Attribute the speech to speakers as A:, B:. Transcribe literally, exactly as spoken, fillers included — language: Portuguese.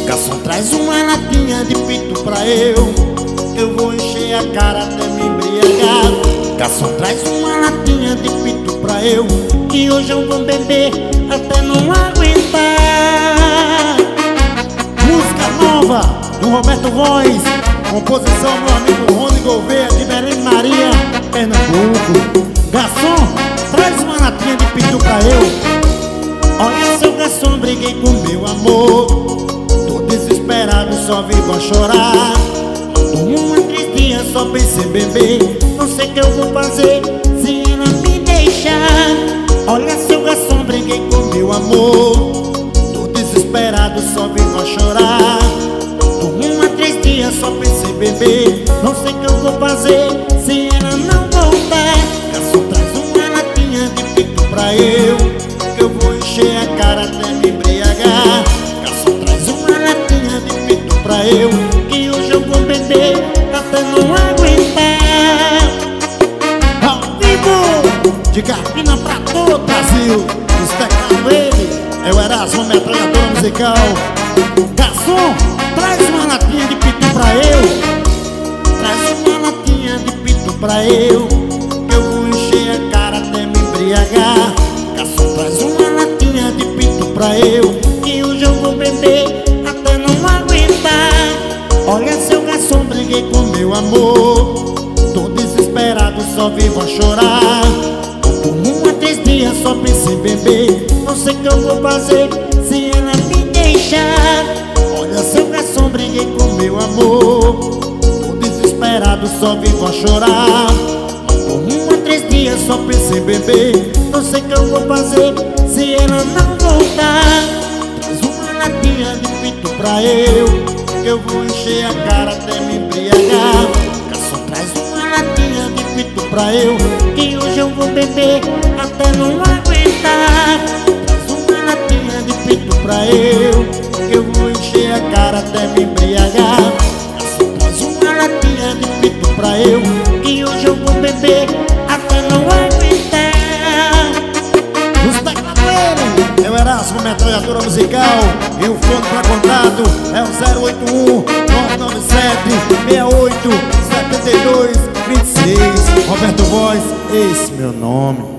A: Garçom, traz uma latinha de pito pra eu, eu vou encher a cara até me embriagar. Garçom, traz uma latinha de pito pra eu, que hoje eu vou beber até não aguentar. Música nova do Roberto Voz, composição meu amigo Rony Gouveia, de Belém Maria, Pernambuco. Garçom, traz uma latinha de pito pra eu. Olha, seu garçom, briguei com meu amor, tô desesperado, só vivo a chorar. Tomo uma três dias, só pensei em beber, não sei o que eu vou fazer se ela me deixar. Olha, seu garçom, briguei com meu amor, tô desesperado, só vivo a chorar. Tomo uma três dias, só pensei em beber, não sei o que eu vou fazer se ela não voltar. Garçom, traz uma latinha de pito pra eu, que eu vou encher a cara até me embriagar. Garçom, traz uma latinha de pito pra eu, que hoje eu vou beber até não aguentar. Ao vivo, de Carpina pra todo o Brasil, os teclados ele é o Erasmo, metralhadora musical. Garçom, traz uma latinha de pito pra eu, traz uma latinha de pito pra eu, que eu vou encher a cara até me embriagar. Garçom, traz uma latinha de pito pra eu, que hoje eu vou beber até não aguentar. Olha, seu garçom, briguei com meu amor, tô desesperado, só vivo a chorar. Por um a três dias, só pensei em beber, não sei o que eu vou fazer se ela me deixar. Olha, seu garçom, briguei com meu amor, tô desesperado, só vivo a chorar. Por um a três dias, só pensei em beber, não sei o que eu vou fazer se ela não voltar. Traz uma latinha de pito pra eu, que eu vou encher a cara até me embriagar. Garçom, traz uma latinha de pito pra eu, que hoje eu vou beber até não aguentar. Traz uma latinha de pito pra eu, que eu vou encher a cara até me embriagar. Garçom, traz uma latinha de pito pra eu, que hoje eu vou beber até não aguentar. Os teclados ele é o Erasmo, metralhadora musical, e o fone pra contato é o zero oito um, nove nove sete, seis oito, sete dois, dois seis. Roberto Voz, esse meu nome.